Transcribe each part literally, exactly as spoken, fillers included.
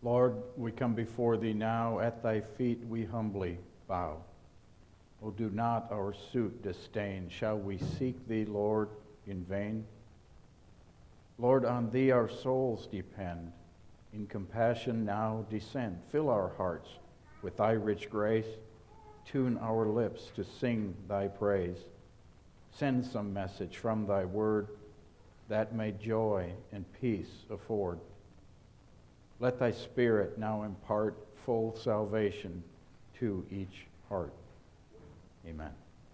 Lord, we come before thee now, at thy feet we humbly bow. O do not our suit disdain. Shall we seek thee, Lord, in vain? Lord, on thee our souls depend. In compassion now descend. Fill our hearts with thy rich grace. Tune our lips to sing thy praise. Send some message from thy word that may joy and peace afford. Let thy Spirit now impart full salvation to each heart. Amen.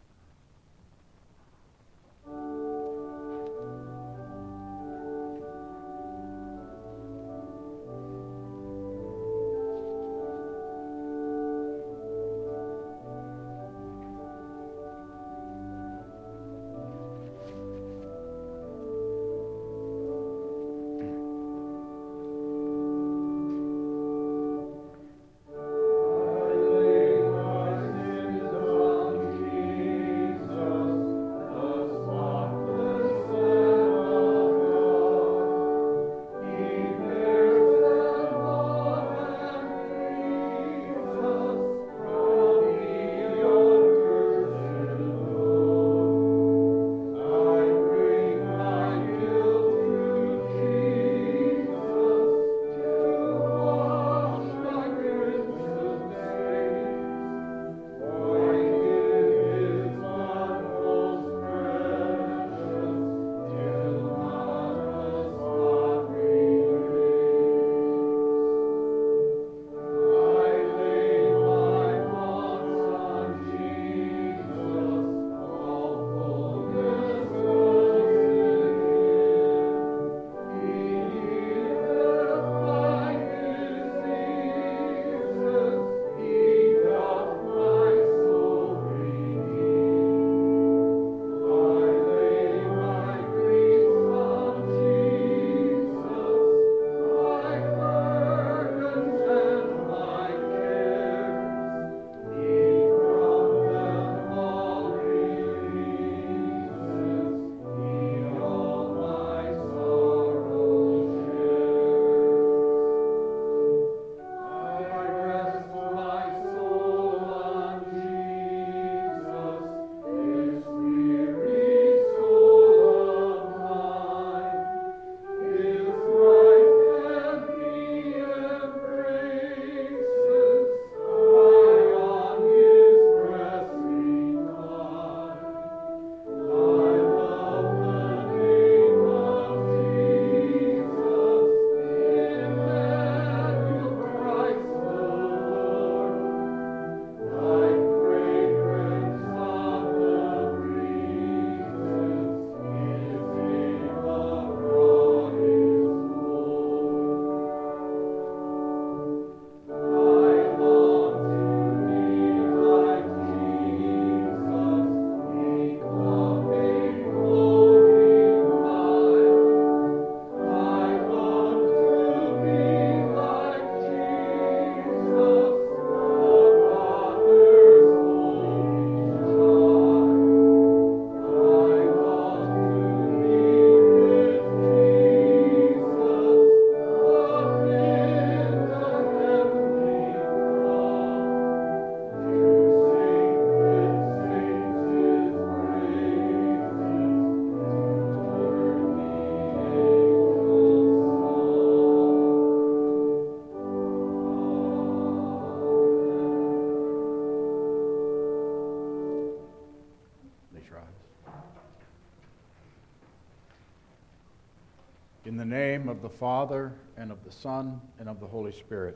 In the name of the Father, and of the Son, and of the Holy Spirit.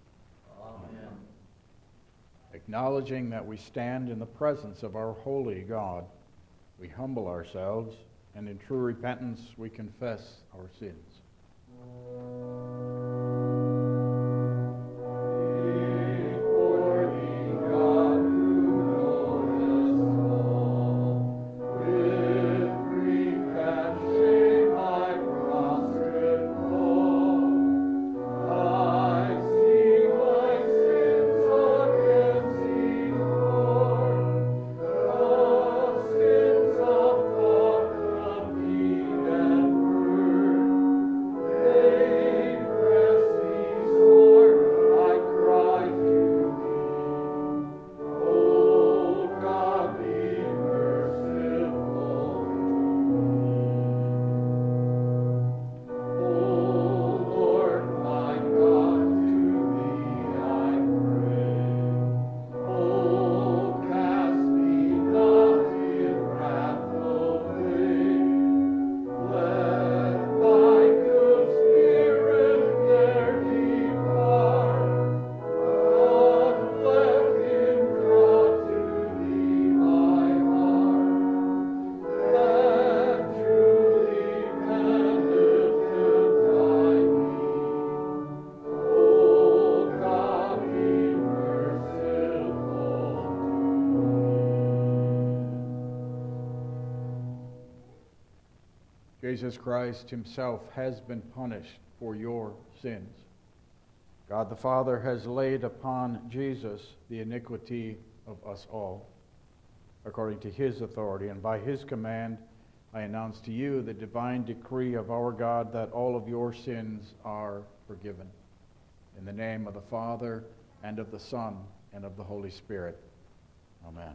Amen. Acknowledging that we stand in the presence of our holy God, we humble ourselves, and in true repentance we confess our sins. Amen. Jesus Christ himself has been punished for your sins. God the Father has laid upon Jesus the iniquity of us all, according to his authority, and by his command I announce to you the divine decree of our God that all of your sins are forgiven. In the name of the Father, and of the Son, and of the Holy Spirit. Amen.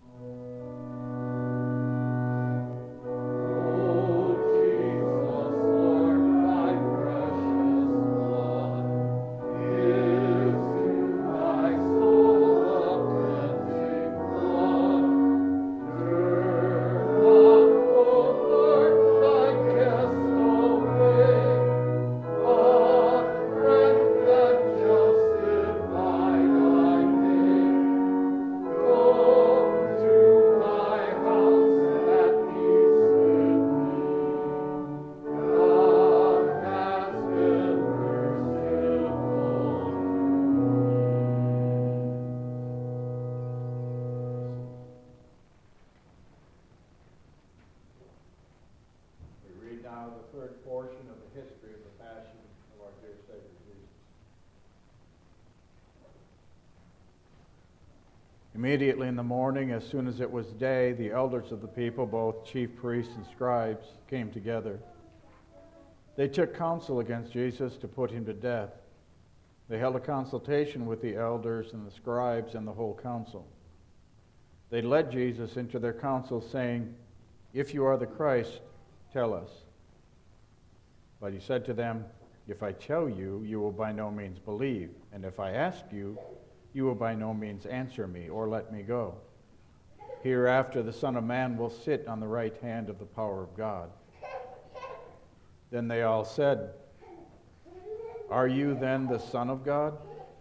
Immediately in the morning, as soon as it was day, the elders of the people, both chief priests and scribes, came together. They took counsel against Jesus to put him to death. They held a consultation with the elders and the scribes and the whole council. They led Jesus into their council, saying, "If you are the Christ, tell us." But he said to them, "If I tell you, you will by no means believe, and if I ask you, you will by no means answer me or let me go. Hereafter the Son of Man will sit on the right hand of the power of God." Then they all said, "Are you then the Son of God?"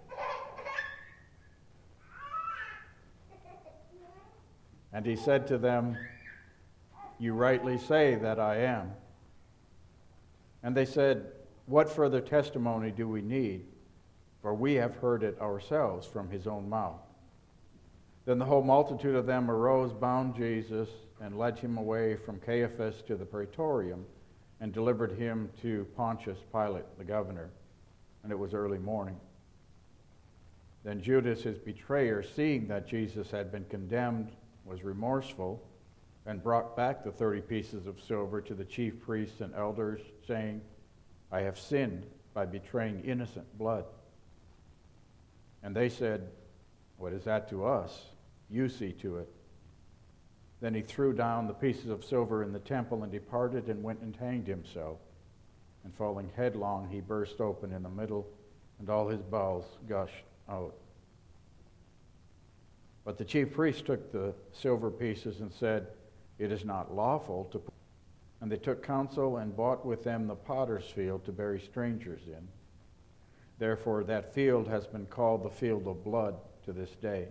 And he said to them, "You rightly say that I am." And they said, "What further testimony do we need? For we have heard it ourselves from his own mouth." Then the whole multitude of them arose, bound Jesus, and led him away from Caiaphas to the praetorium, and delivered him to Pontius Pilate, the governor. And it was early morning. Then Judas, his betrayer, seeing that Jesus had been condemned, was remorseful, and brought back the thirty pieces of silver to the chief priests and elders, saying, "I have sinned by betraying innocent blood." And they said, "What is that to us? You see to it." Then he threw down the pieces of silver in the temple and departed and went and hanged himself. And falling headlong, he burst open in the middle, and all his bowels gushed out. But the chief priests took the silver pieces and said, "It is not lawful to put." And they took counsel and bought with them the potter's field to bury strangers in. Therefore that field has been called the field of blood to this day.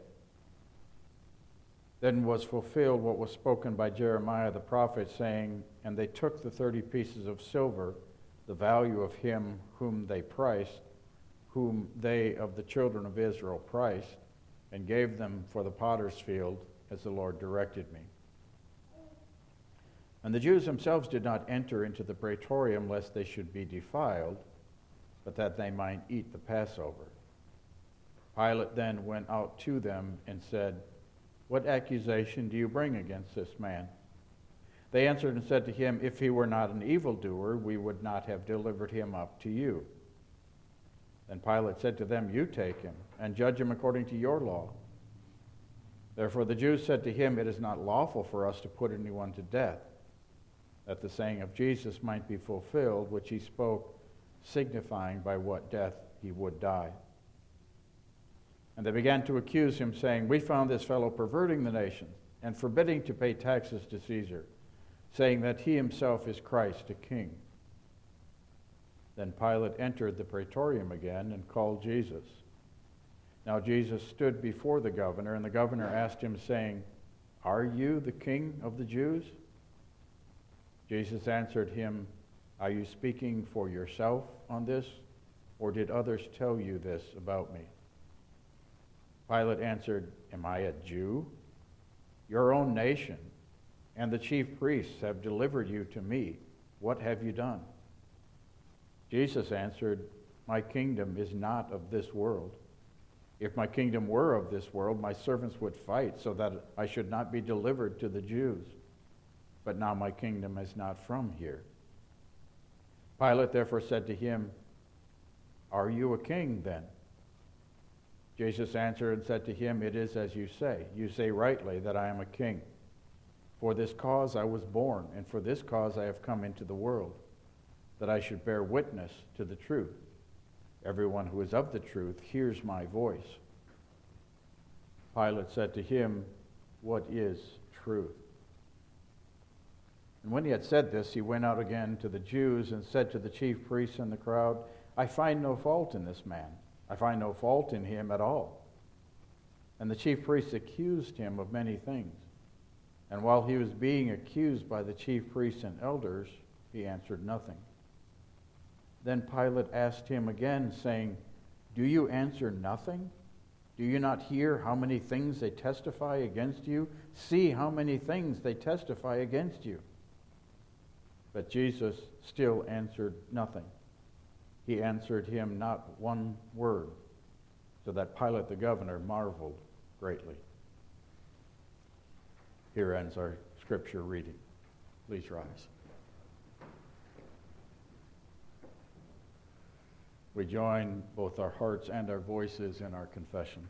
Then was fulfilled what was spoken by Jeremiah the prophet, saying, "And they took the thirty pieces of silver, the value of him whom they priced, whom they of the children of Israel priced, and gave them for the potter's field, as the Lord directed me." And the Jews themselves did not enter into the praetorium, lest they should be defiled, but that they might eat the Passover. Pilate then went out to them and said, "What accusation do you bring against this man?" They answered and said to him, "If he were not an evildoer, we would not have delivered him up to you." Then Pilate said to them, "You take him, and judge him according to your law." Therefore the Jews said to him, "It is not lawful for us to put anyone to death," that the saying of Jesus might be fulfilled, which he spoke, signifying by what death he would die. And they began to accuse him, saying, "We found this fellow perverting the nation and forbidding to pay taxes to Caesar, saying that he himself is Christ, a king." Then Pilate entered the praetorium again and called Jesus. Now Jesus stood before the governor, and the governor asked him, saying, "Are you the king of the Jews?" Jesus answered him, "Are you speaking for yourself on this, or did others tell you this about me?" Pilate answered, "Am I a Jew? Your own nation and the chief priests have delivered you to me. what have you done? Jesus answered, my kingdom is not of this world. If my kingdom were of this world, my servants would fight so that I should not be delivered to the Jews. But now my kingdom is not from here. Pilate therefore said to him, are you a king then? Jesus answered and said to him, it is as you say. You say rightly that I am a king. For this cause I was born, and for this cause I have come into the world, that I should bear witness to the truth. Everyone who is of the truth hears my voice. Pilate said to him, what is truth? And when he had said this, he went out again to the Jews and said to the chief priests and the crowd, I find no fault in this man. I find no fault in him at all. And the chief priests accused him of many things. And while he was being accused by the chief priests and elders, he answered nothing. Then Pilate asked him again, saying, do you answer nothing? Do you not hear how many things they testify against you? See how many things they testify against you. But Jesus still answered nothing. He answered him not one word, so that Pilate the governor marveled greatly. Here ends our scripture reading. Please rise. We join both our hearts and our voices in our confession.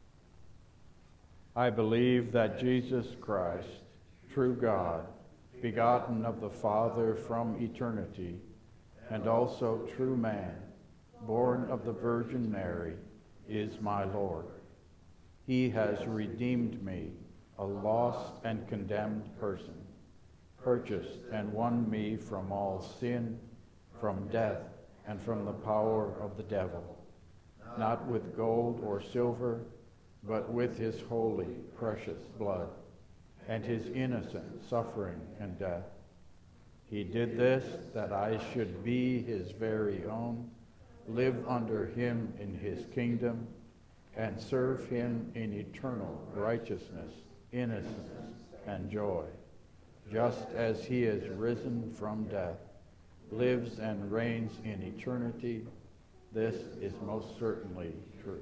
I believe that Jesus Christ, true God, begotten of the Father from eternity, and also true man, born of the Virgin Mary, is my Lord. He has redeemed me, a lost and condemned person, purchased and won me from all sin, from death, and from the power of the devil, not with gold or silver, but with his holy, precious blood, and his innocent suffering and death. He did this that I should be his very own, live under him in his kingdom, and serve him in eternal righteousness, innocence, and joy, just as he is risen from death, lives and reigns in eternity. This is most certainly true.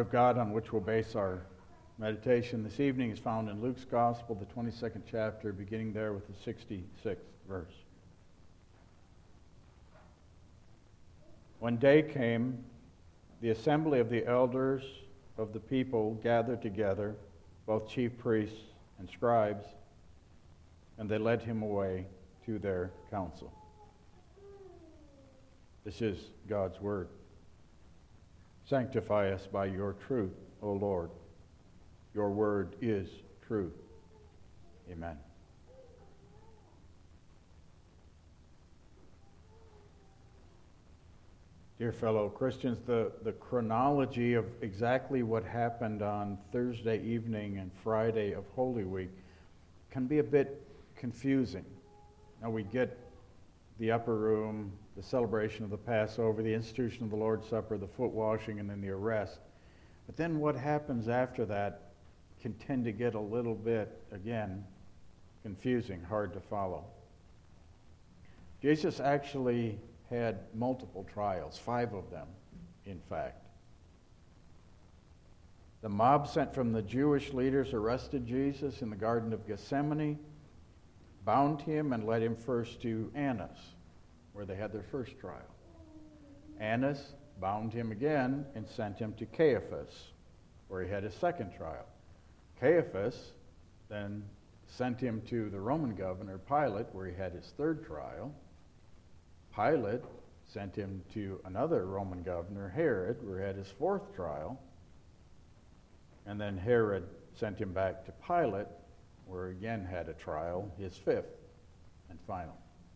of God on which we'll base our meditation this evening is found in Luke's Gospel, the twenty-second chapter, beginning there with the sixty-sixth verse. When day came, the assembly of the elders of the people gathered together, both chief priests and scribes, and they led him away to their council. This is God's word. Sanctify us by your truth, O Lord. Your word is truth. Amen. Dear fellow Christians, the, the chronology of exactly what happened on Thursday evening and Friday of Holy Week can be a bit confusing. Now we get the upper room, the celebration of the Passover, the institution of the Lord's Supper, the foot washing, and then the arrest. But then what happens after that can tend to get a little bit, again, confusing, hard to follow. Jesus actually had multiple trials, five of them, in fact. The mob sent from the Jewish leaders arrested Jesus in the Garden of Gethsemane, bound him, and led him first to Annas, where they had their first trial. Annas bound him again and sent him to Caiaphas, where he had his second trial. Caiaphas then sent him to the Roman governor, Pilate, where he had his third trial. Pilate sent him to another Roman governor, Herod, where he had his fourth trial. And then Herod sent him back to Pilate, where he again had a trial, his fifth and final.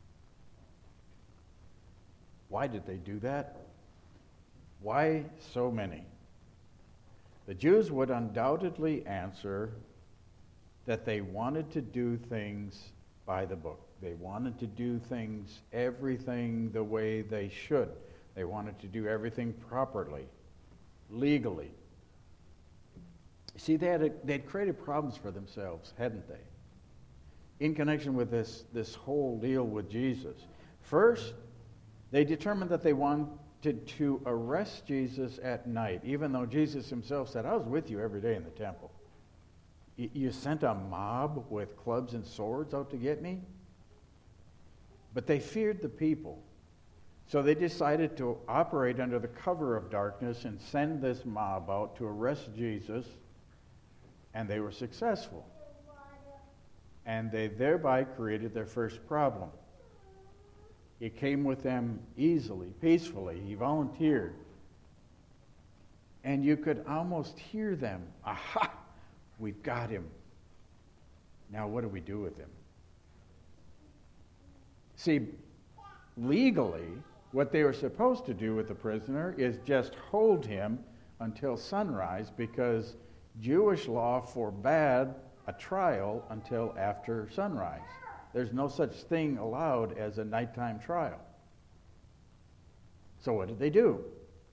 Why did they do that? Why so many? The Jews would undoubtedly answer that they wanted to do things by the book. They wanted to do things, everything the way they should. They wanted to do everything properly, legally. See, they had a, they'd created problems for themselves, hadn't they? In connection with this, this whole deal with Jesus. First, they determined that they wanted to arrest Jesus at night, even though Jesus himself said, I was with you every day in the temple. Y- you sent a mob with clubs and swords out to get me? But they feared the people. So they decided to operate under the cover of darkness and send this mob out to arrest Jesus, and they were successful. And they thereby created their first problem. It came with them easily, peacefully. He volunteered. And you could almost hear them. Aha! We've got him. Now what do we do with him? See, legally, what they were supposed to do with the prisoner is just hold him until sunrise, because Jewish law forbade a trial until after sunrise. There's no such thing allowed as a nighttime trial. So what did they do?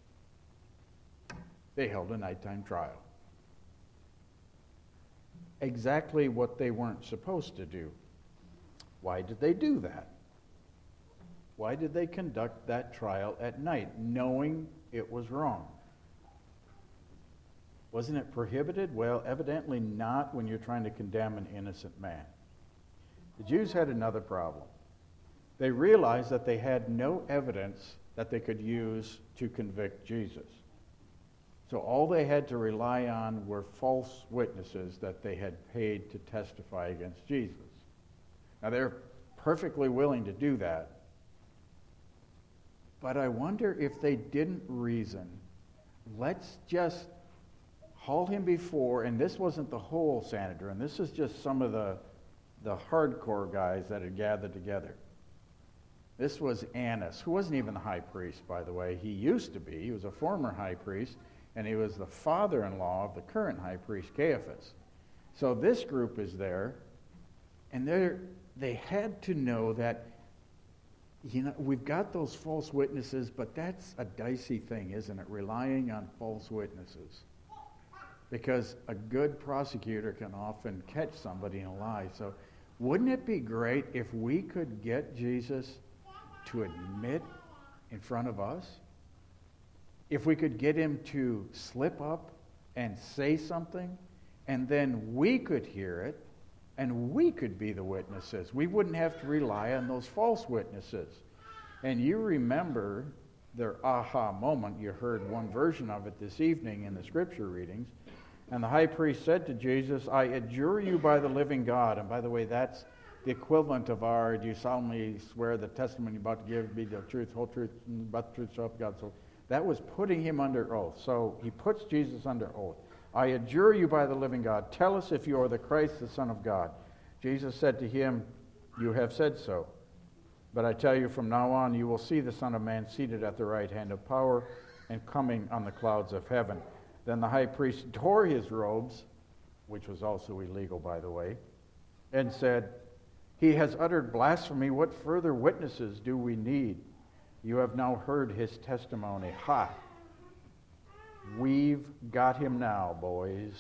They held a nighttime trial. Exactly what they weren't supposed to do. Why did they do that? Why did they conduct that trial at night, knowing it was wrong? Wasn't it prohibited? Well, evidently not when you're trying to condemn an innocent man. The Jews had another problem. They realized that they had no evidence that they could use to convict Jesus. So all they had to rely on were false witnesses that they had paid to testify against Jesus. Now they're perfectly willing to do that. But I wonder if they didn't reason, let's just haul him before, and this wasn't the whole Sanhedrin, this is just some of the the hardcore guys that had gathered together. This was Annas, who wasn't even the high priest, by the way. He used to be. He was a former high priest, and he was the father-in-law of the current high priest, Caiaphas. So this group is there, and they they had to know that, you know, we've got those false witnesses, but that's a dicey thing, isn't it? Relying on false witnesses. Because a good prosecutor can often catch somebody in a lie. So wouldn't it be great if we could get Jesus to admit in front of us? If we could get him to slip up and say something, and then we could hear it, and we could be the witnesses. We wouldn't have to rely on those false witnesses. And you remember their aha moment. You heard one version of it this evening in the scripture readings. And the high priest said to Jesus, I adjure you by the living God. And by the way, that's the equivalent of our, do you solemnly swear the testimony you're about to give be the truth, whole truth, but the truth, so help God. So that was putting him under oath. So he puts Jesus under oath. I adjure you by the living God. Tell us if you are the Christ, the Son of God. Jesus said to him, you have said so. But I tell you, from now on you will see the Son of Man seated at the right hand of power and coming on the clouds of heaven. Then the high priest tore his robes, which was also illegal, by the way, and said, he has uttered blasphemy. What further witnesses do we need? You have now heard his testimony. Ha! We've got him now, boys.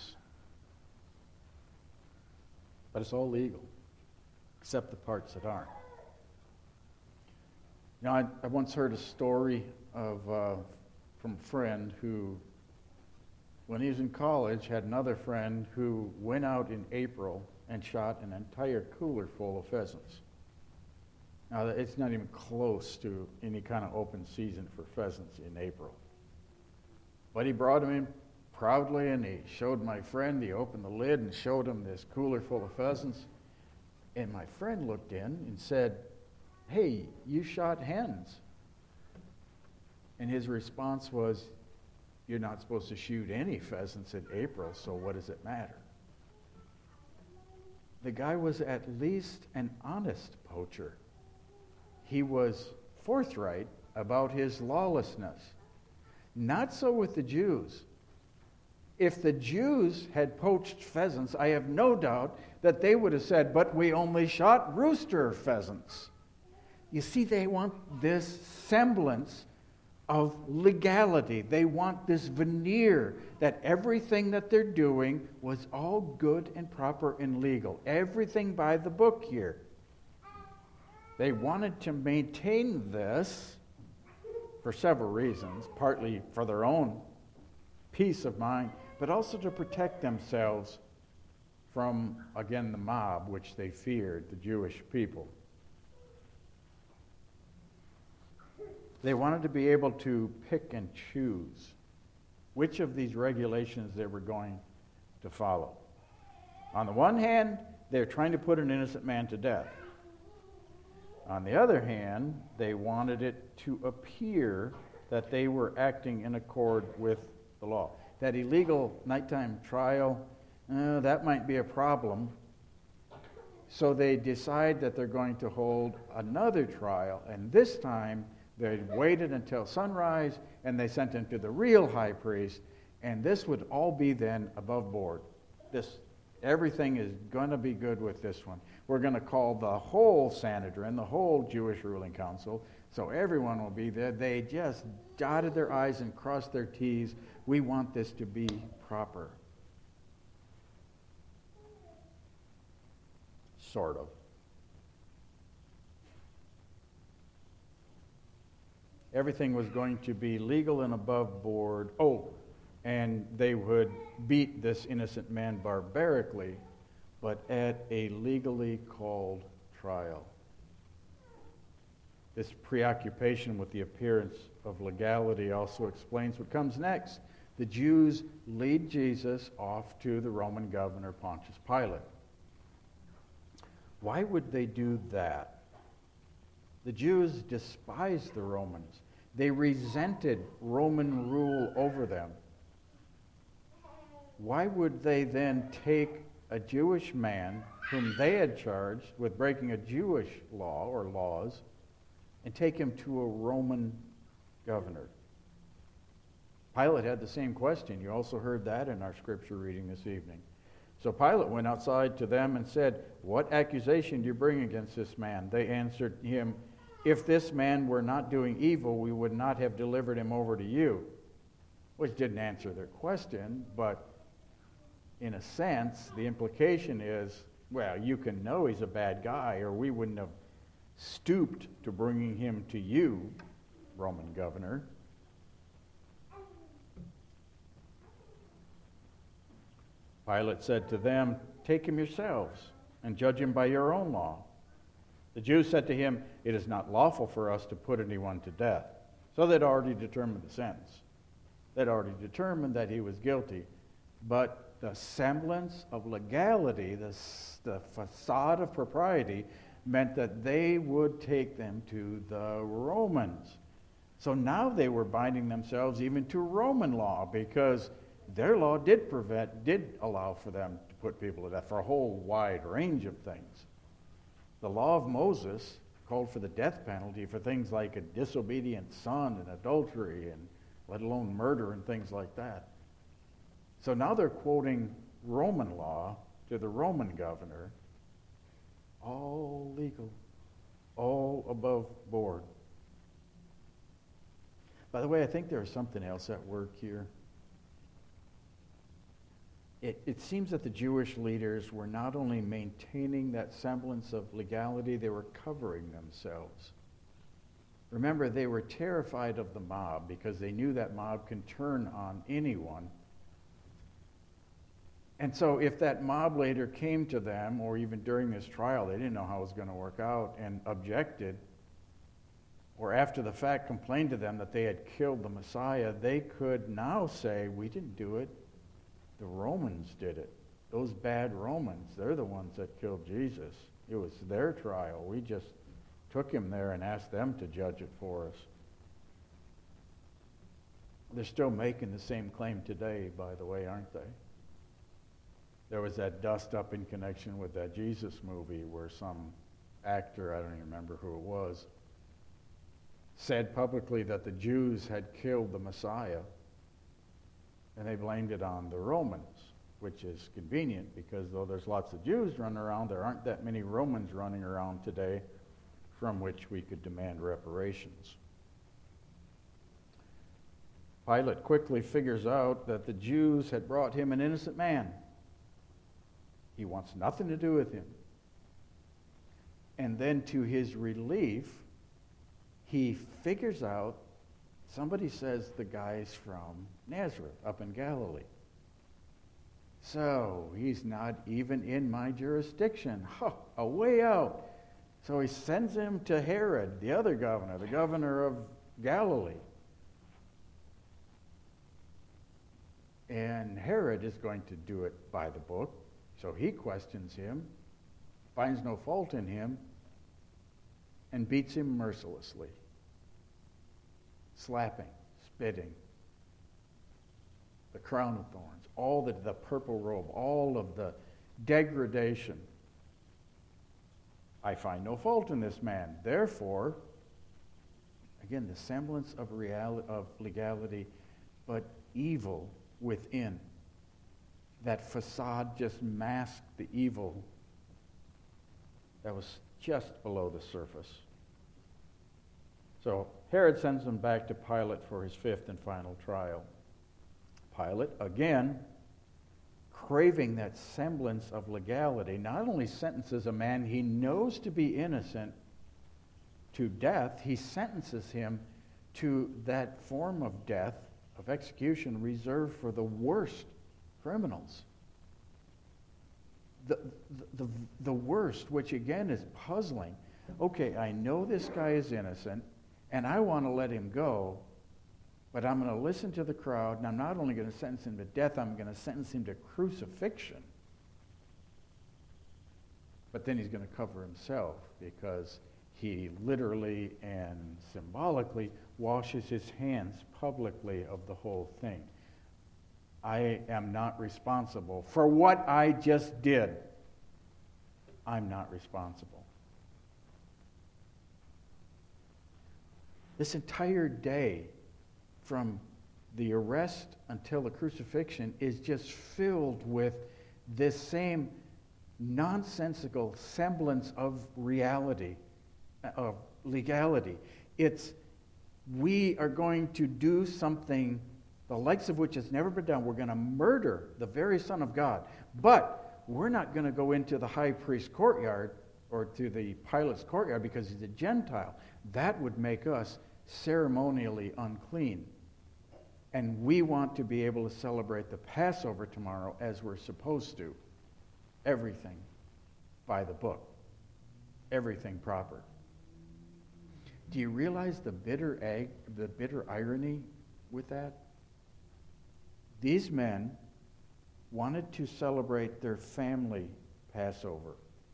But it's all legal, except the parts that aren't. You know, I, I once heard a story of uh, from a friend who, when he was in college, had another friend who went out in April and shot an entire cooler full of pheasants. Now, it's not even close to any kind of open season for pheasants in April. But he brought them in proudly, and he showed my friend. He opened the lid and showed him this cooler full of pheasants. And my friend looked in and said, hey, you shot hens. And his response was, you're not supposed to shoot any pheasants in April, so what does it matter? The guy was at least an honest poacher. He was forthright about his lawlessness. Not so with the Jews. If the Jews had poached pheasants, I have no doubt that they would have said, but we only shot rooster pheasants. You see, they want this semblance of legality. They want this veneer that everything that they're doing was all good and proper and legal. Everything by the book here. They wanted to maintain this for several reasons, partly for their own peace of mind, but also to protect themselves from, again, the mob, which they feared, the Jewish people. They wanted to be able to pick and choose which of these regulations they were going to follow. On the one hand, they're trying to put an innocent man to death. On the other hand, they wanted it to appear that they were acting in accord with the law. That illegal nighttime trial, uh, that might be a problem. So they decide that they're going to hold another trial, and this time they waited until sunrise, and they sent him to the real high priest, and this would all be then above board. This, everything is going to be good with this one. We're going to call the whole Sanhedrin, the whole Jewish ruling council, so everyone will be there. They just dotted their I's and crossed their T's. We want this to be proper. Sort of. Everything was going to be legal and above board. Oh, and they would beat this innocent man barbarically, but at a legally called trial. This preoccupation with the appearance of legality also explains what comes next. The Jews lead Jesus off to the Roman governor Pontius Pilate. Why would they do that? The Jews despised the Romans. They resented Roman rule over them. Why would they then take a Jewish man whom they had charged with breaking a Jewish law or laws and take him to a Roman governor? Pilate had the same question. You also heard that in our scripture reading this evening. So Pilate went outside to them and said, "What accusation do you bring against this man?" They answered him, "If this man were not doing evil, we would not have delivered him over to you." Which didn't answer their question, but in a sense, the implication is, well, you can know he's a bad guy, or we wouldn't have stooped to bringing him to you, Roman governor. Pilate said to them, "Take him yourselves and judge him by your own law." The Jews said to him, "It is not lawful for us to put anyone to death." So they'd already determined the sentence. They'd already determined that he was guilty. But the semblance of legality, the, the facade of propriety, meant that they would take them to the Romans. So now they were binding themselves even to Roman law, because their law did prevent, did allow for them to put people to death for a whole wide range of things. The law of Moses called for the death penalty for things like a disobedient son and adultery, and let alone murder and things like that. So now they're quoting Roman law to the Roman governor, all legal, all above board. By the way, I think there's something else at work here. It, it seems that the Jewish leaders were not only maintaining that semblance of legality, they were covering themselves. Remember, they were terrified of the mob because they knew that mob can turn on anyone. And so if that mob later came to them, or even during this trial, they didn't know how it was going to work out, and objected, or after the fact complained to them that they had killed the Messiah, they could now say, "We didn't do it. The Romans did it. Those bad Romans, they're the ones that killed Jesus. It was their trial. We just took him there and asked them to judge it for us." They're still making the same claim today, by the way, aren't they? There was that dust up in connection with that Jesus movie where some actor, I don't even remember who it was, said publicly that the Jews had killed the Messiah, and they blamed it on the Romans, which is convenient because though there's lots of Jews running around, there aren't that many Romans running around today from which we could demand reparations. Pilate quickly figures out that the Jews had brought him an innocent man. He wants nothing to do with him. And then to his relief, he figures out, somebody says the guy's from Nazareth, up in Galilee. So he's not even in my jurisdiction. Huh, a way out. So he sends him to Herod, the other governor, the governor of Galilee. And Herod is going to do it by the book. So he questions him, finds no fault in him, and beats him mercilessly. Slapping, spitting, the crown of thorns, all the, the purple robe, all of the degradation. I find no fault in this man. Therefore, again, the semblance of reality, of legality, but evil within. That facade just masked the evil that was just below the surface. So Herod sends him back to Pilate for his fifth and final trial. Pilate, again, craving that semblance of legality, not only sentences a man he knows to be innocent to death, he sentences him to that form of death, of execution, reserved for the worst criminals. The, the, the, the worst, which again is puzzling. Okay, I know this guy is innocent, and I want to let him go, but I'm going to listen to the crowd, and I'm not only going to sentence him to death, I'm going to sentence him to crucifixion. But then he's going to cover himself, because he literally and symbolically washes his hands publicly of the whole thing. I am not responsible for what I just did. I'm not responsible. This entire day, from the arrest until the crucifixion, is just filled with this same nonsensical semblance of reality, of legality. It's, we are going to do something the likes of which has never been done. We're going to murder the very Son of God. But we're not going to go into the high priest's courtyard or to the Pilate's courtyard because he's a Gentile. That would make us ceremonially unclean. And we want to be able to celebrate the Passover tomorrow as we're supposed to. Everything by the book. Everything proper. Do you realize the bitter egg, the bitter irony with that? These men wanted to celebrate their family Passover.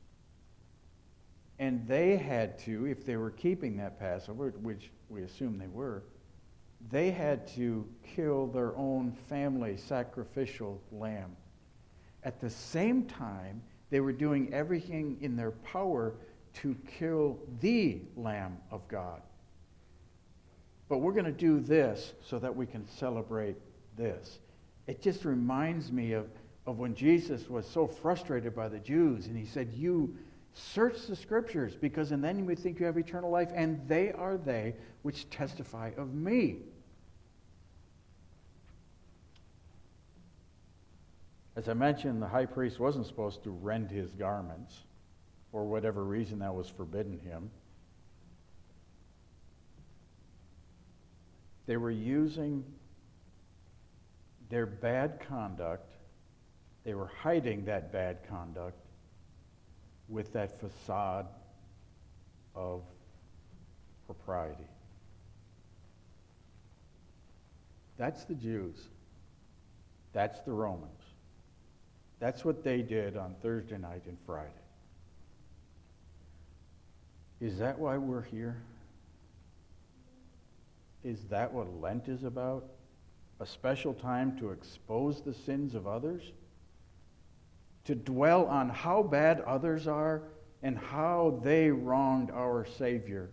And they had to, if they were keeping that Passover, which we assume they were, they had to kill their own family sacrificial lamb. At the same time, they were doing everything in their power to kill the Lamb of God. But we're going to do this so that we can celebrate this. It just reminds me of, of when Jesus was so frustrated by the Jews, and he said, you search the Scriptures, because in them you may think you have eternal life, and they are they which testify of me. As I mentioned, the high priest wasn't supposed to rend his garments. For whatever reason, that was forbidden him. They were using their bad conduct, they were hiding that bad conduct with that facade of propriety. That's the Jews. That's the Romans. That's what they did on Thursday night and Friday. Is that why we're here? Is that what Lent is about? A special time to expose the sins of others? To dwell on how bad others are and how they wronged our Savior?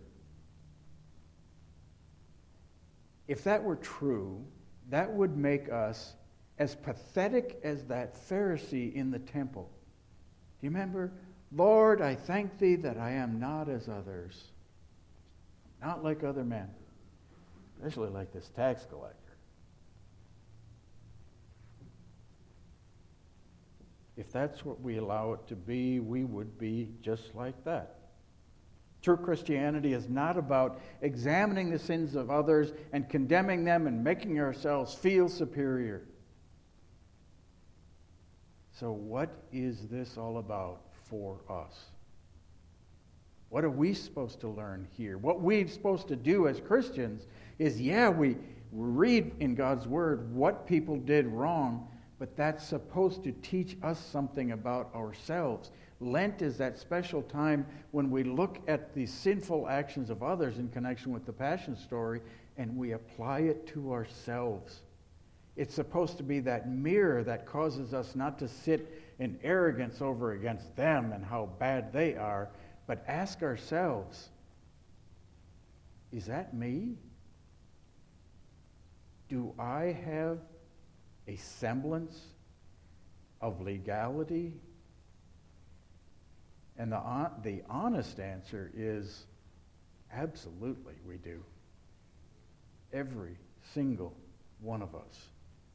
If that were true, that would make us as pathetic as that Pharisee in the temple. Do you remember? Lord, I thank thee that I am not as others, not like other men, especially like this tax collector. If that's what we allow it to be, we would be just like that. True Christianity is not about examining the sins of others and condemning them and making ourselves feel superior. So what is this all about for us? What are we supposed to learn here? What we're supposed to do as Christians is, yeah, we read in God's Word what people did wrong, but that's supposed to teach us something about ourselves. Lent is that special time when we look at the sinful actions of others in connection with the Passion story and we apply it to ourselves. It's supposed to be that mirror that causes us not to sit in arrogance over against them and how bad they are, but ask ourselves, is that me? Do I have a semblance of legality? And the, the honest answer is absolutely we do. Every single one of us.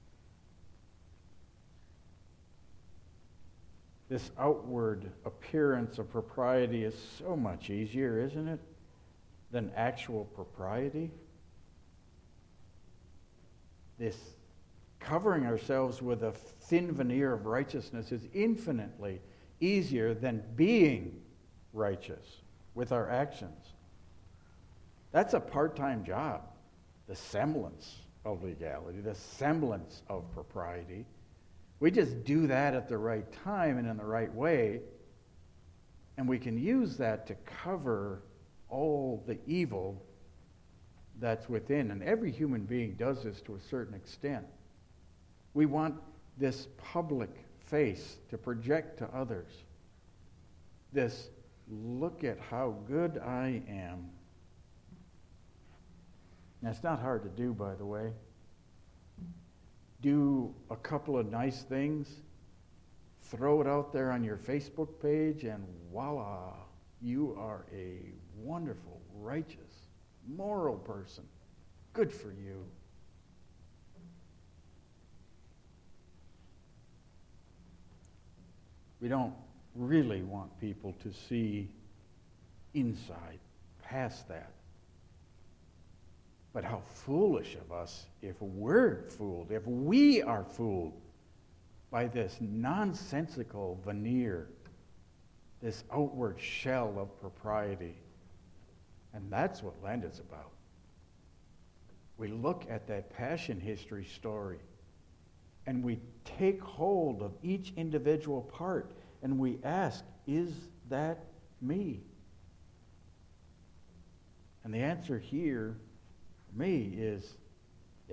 This outward appearance of propriety is so much easier, isn't it, than actual propriety? This covering ourselves with a thin veneer of righteousness is infinitely easier than being righteous with our actions. That's a part-time job, the semblance of legality, the semblance of propriety. We just do that at the right time and in the right way, and we can use that to cover all the evil that's within. And every human being does this to a certain extent. We want this public face to project to others. This, look at how good I am. Now, it's not hard to do, by the way. Do a couple of nice things, throw it out there on your Facebook page, and voila, you are a wonderful, righteous, moral person. Good for you. We don't really want people to see inside, past that. But how foolish of us if we're fooled, if we are fooled by this nonsensical veneer, this outward shell of propriety. And that's what Lent is about. We look at that passion history story and we take hold of each individual part and we ask, is that me? And the answer here, for me, is yeah.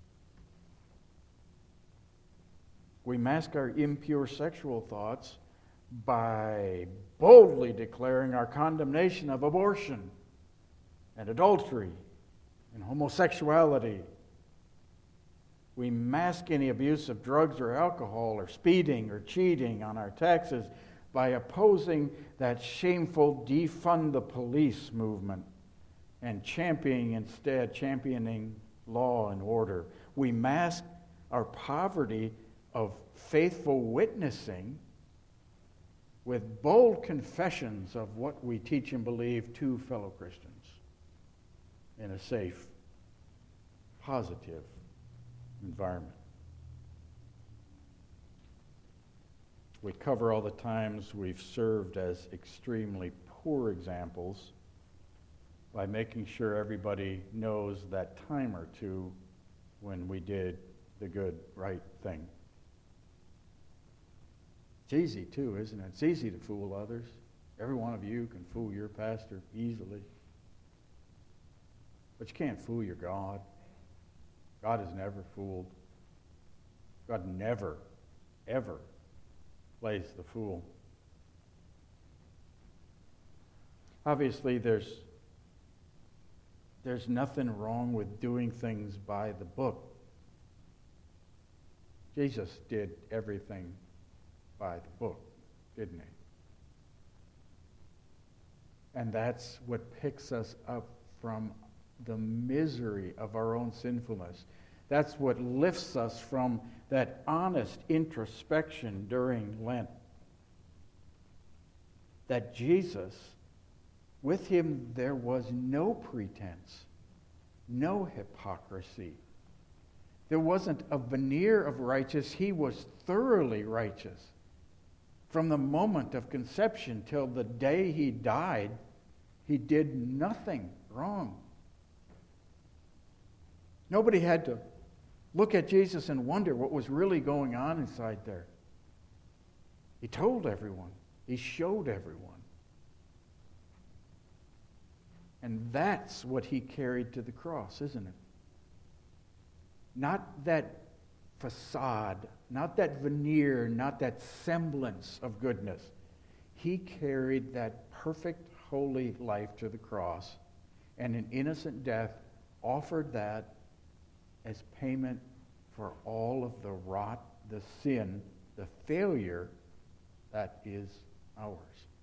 We mask our impure sexual thoughts by boldly declaring our condemnation of abortion and adultery and homosexuality. We mask any abuse of drugs or alcohol or speeding or cheating on our taxes by opposing that shameful defund the police movement and championing instead, championing law and order. We mask our poverty of faithful witnessing with bold confessions of what we teach and believe to fellow Christians in a safe, positive environment. We cover all the times we've served as extremely poor examples by making sure everybody knows that time or two when we did the good, right thing. It's easy too, isn't it? It's easy to fool others. Every one of you can fool your pastor easily. But you can't fool your God. God is never fooled. God never, ever plays the fool. Obviously, there's there's nothing wrong with doing things by the book. Jesus did everything by the book, didn't he? And that's what picks us up from the misery of our own sinfulness. That's what lifts us from that honest introspection during Lent. That Jesus, with him there was no pretense, no hypocrisy. There wasn't a veneer of righteous. He was thoroughly righteous. From the moment of conception till the day he died, he did nothing wrong. Nobody had to look at Jesus and wonder what was really going on inside there. He told everyone. He showed everyone. And that's what he carried to the cross, isn't it? Not that facade, not that veneer, not that semblance of goodness. He carried that perfect, holy life to the cross, and in innocent death offered that as payment for all of the rot, the sin, the failure that is ours.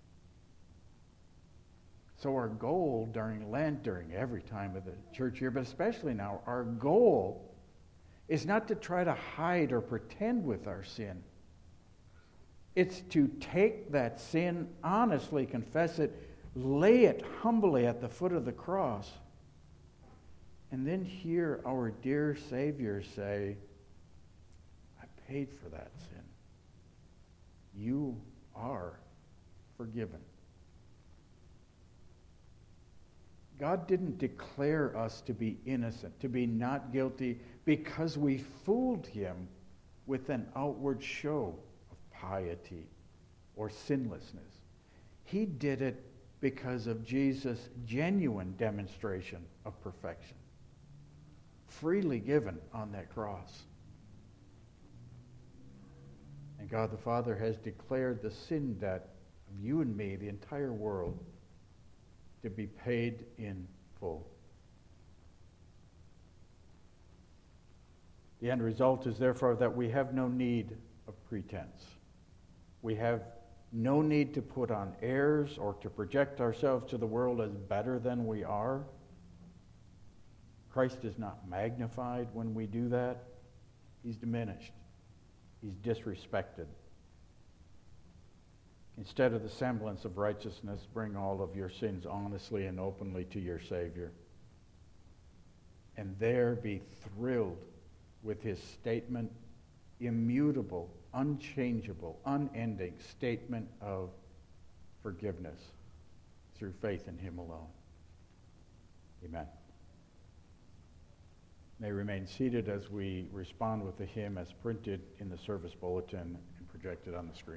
So our goal during Lent, during every time of the church year, but especially now, our goal is not to try to hide or pretend with our sin. It's to take that sin, honestly confess it, lay it humbly at the foot of the cross, and then hear our dear Savior say, I paid for that sin. You are forgiven. God didn't declare us to be innocent, to be not guilty, because we fooled him with an outward show of piety or sinlessness. He did it because of Jesus' genuine demonstration of perfection, freely given on that cross. And God the Father has declared the sin debt of you and me, the entire world, to be paid in full. The end result is therefore that we have no need of pretense. We have no need to put on airs or to project ourselves to the world as better than we are. Christ is not magnified when we do that. He's diminished. He's disrespected. Instead of the semblance of righteousness, bring all of your sins honestly and openly to your Savior. and there be thrilled with his statement, immutable, unchangeable, unending statement of forgiveness through faith in him alone. Amen. May remain seated as we respond with the hymn as printed in the service bulletin and projected on the screens.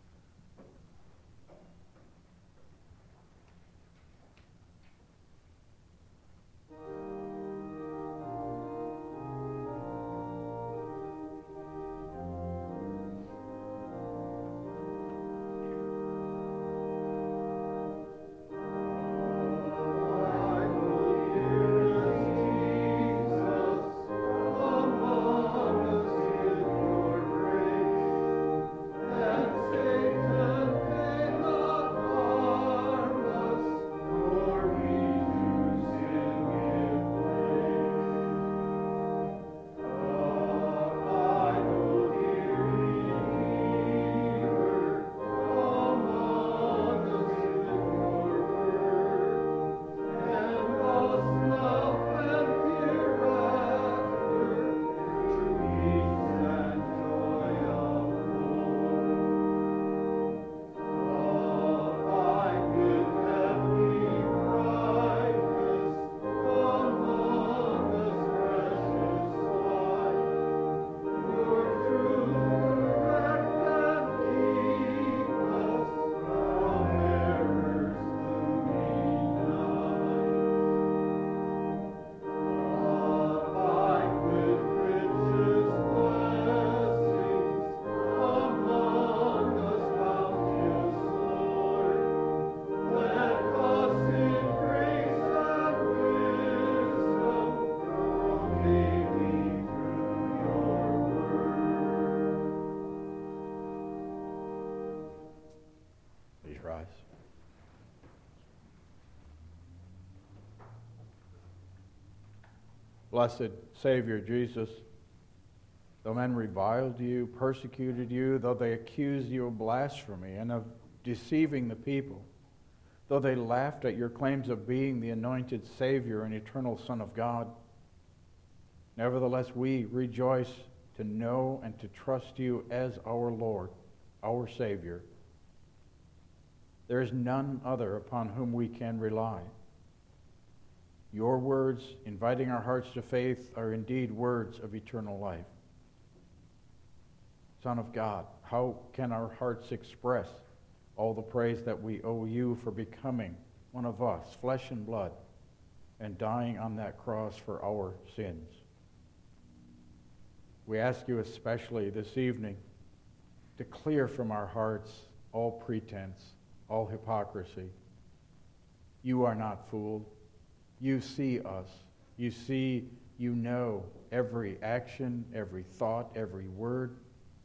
Rise. Blessed Savior Jesus, though men reviled you, persecuted you, though they accused you of blasphemy and of deceiving the people, though they laughed at your claims of being the anointed Savior and eternal Son of God, nevertheless we rejoice to know and to trust you as our Lord, our Savior. There is none other upon whom we can rely. Your words, inviting our hearts to faith, are indeed words of eternal life. Son of God, how can our hearts express all the praise that we owe you for becoming one of us, flesh and blood, and dying on that cross for our sins? We ask you especially this evening to clear from our hearts all pretense, all hypocrisy. You are not fooled. You see us. You see, you know every action, every thought, every word.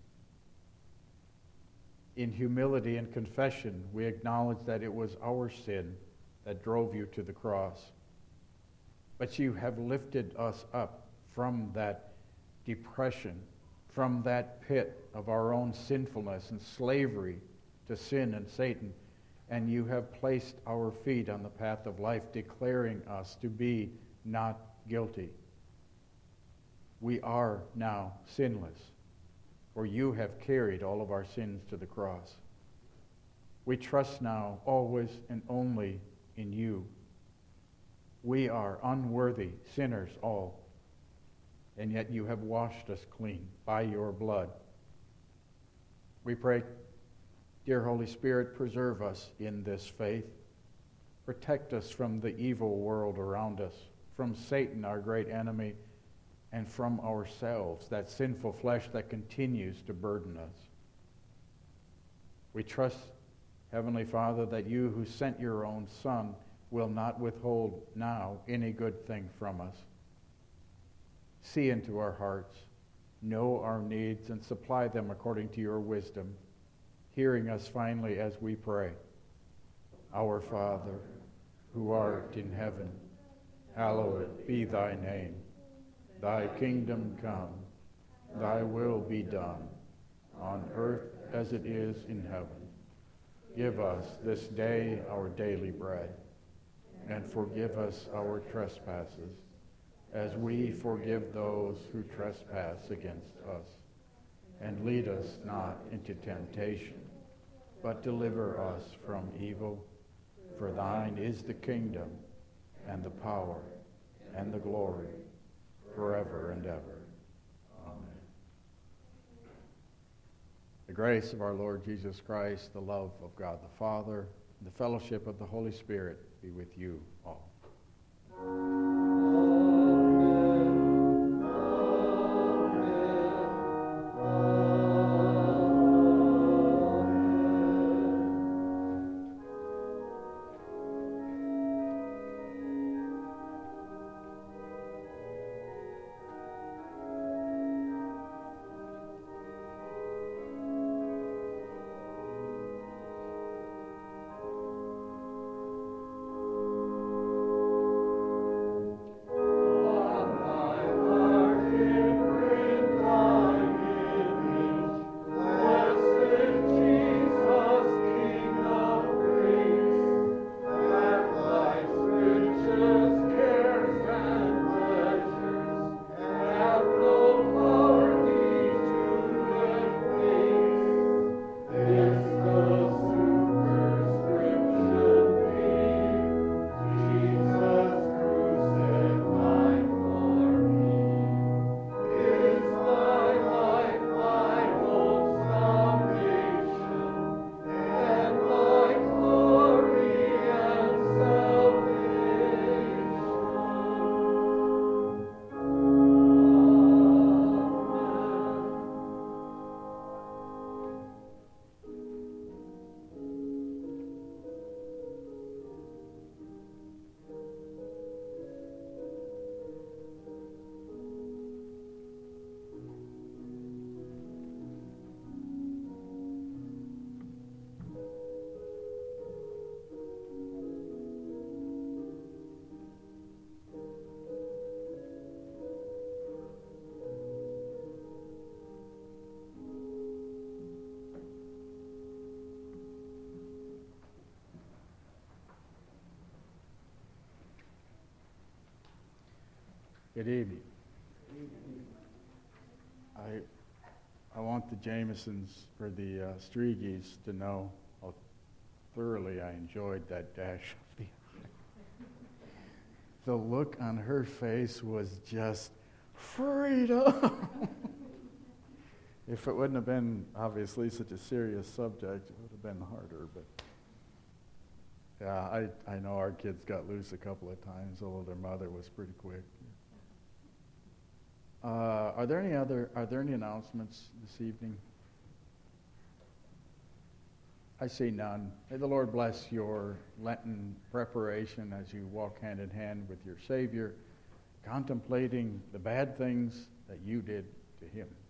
In humility and confession, we acknowledge that it was our sin that drove you to the cross. But you have lifted us up from that depression, from that pit of our own sinfulness and slavery to sin and Satan, and you have placed our feet on the path of life, declaring us to be not guilty. We are now sinless, for you have carried all of our sins to the cross. We trust now always and only in you. We are unworthy sinners all, and yet you have washed us clean by your blood. We pray, dear Holy Spirit, preserve us in this faith. Protect us from the evil world around us, from Satan, our great enemy, and from ourselves, that sinful flesh that continues to burden us. We trust, Heavenly Father, that you who sent your own Son will not withhold now any good thing from us. See into our hearts, know our needs, and supply them according to your wisdom, hearing us finally as we pray. Our Father, who art in heaven, hallowed be thy name. Thy kingdom come, thy will be done, on earth as it is in heaven. Give us this day our daily bread, and forgive us our trespasses, as we forgive those who trespass against us. And lead us not into temptation, but deliver us from evil. For thine is the kingdom, and the power, and the glory, forever and ever. Amen. The grace of our Lord Jesus Christ, the love of God the Father, and the fellowship of the Holy Spirit be with you all. Good evening. I I want the Jamesons for the uh, Striegis to know how thoroughly I enjoyed that dash of the eye. The look on her face was just freedom. If it wouldn't have been obviously such a serious subject, it would have been harder. But yeah, I I know our kids got loose a couple of times, although their mother was pretty quick. Uh, are there any other, are there any announcements this evening? I see none. May the Lord bless your Lenten preparation as you walk hand in hand with your Savior, contemplating the bad things that you did to Him.